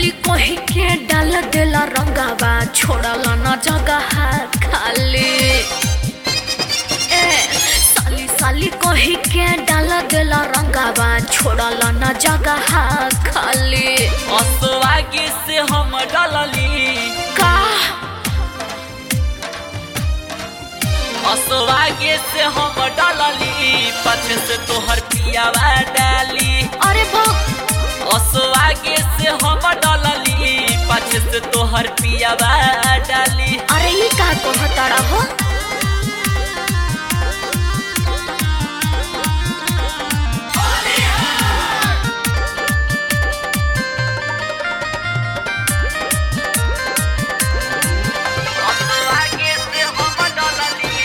साली कही के डाल देला रंगावा छोड़ला न जगह खाली साली साली कही के डाल देला रंगावा छोड़ला न जगह खाली असवागे से हम डलली का असवागे से हम डलली पछ से तोहर पियावा डाली अरे बा असवागे से हम डलली पछ से तोहर पियावा डाली अरे ये का कहताड़ा हो असवागे से हम डलली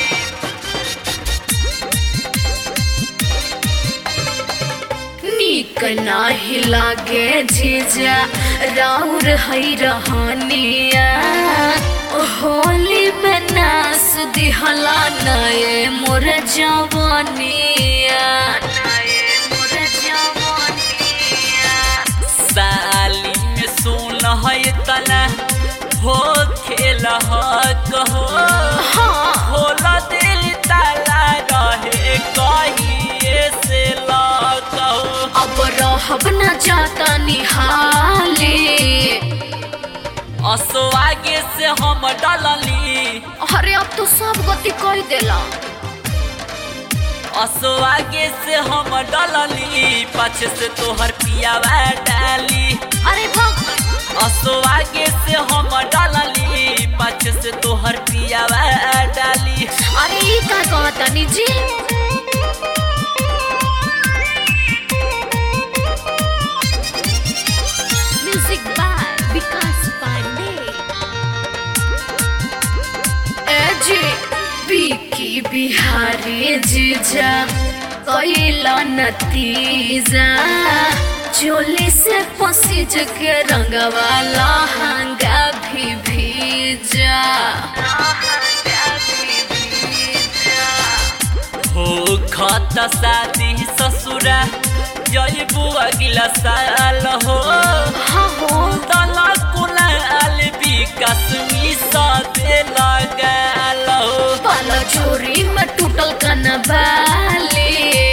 नीक नाही लागे जीजा राउर है रहनिया होली में नास दिहला नए मोर जवानिया साली में सुन है तना हो खेल कहो हाँ होला दिल ताला रहे कहिए से कहो अब रहब न जाता निहाली असवागे से हम डलली अरे अब तो सब गति कह देला असवागे से हम डलली पछ से तोहर पियावा डाली अरे भग असवागे से हम डलली पछ से तोहर पियावा डाली अरे ये का कहतनी जी म्यूजिक बाय विकास पांडे ए जी विकी बिहारी जीजा कैला नतीजा चोली से पसीज के रंगवाला हंगा भी भीजा हो खत शादी ससुरा जय बुआ गिला साल हो हाँ हो दला कुलाल विकास मिसा दे लगाल हो पाला चोरी में टूटल कनबाली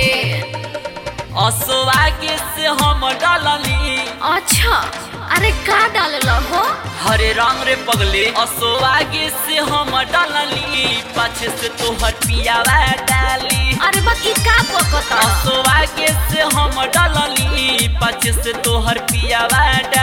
असवागे से हम डलली अच्छा अरे का डालला हो हरे रंग रे पगले असवागे से हम डलली पछ से तोहर पियावा डाली अरे बस ई का कहता असवागे से हम डलली पछ से तोहर पियावा डाली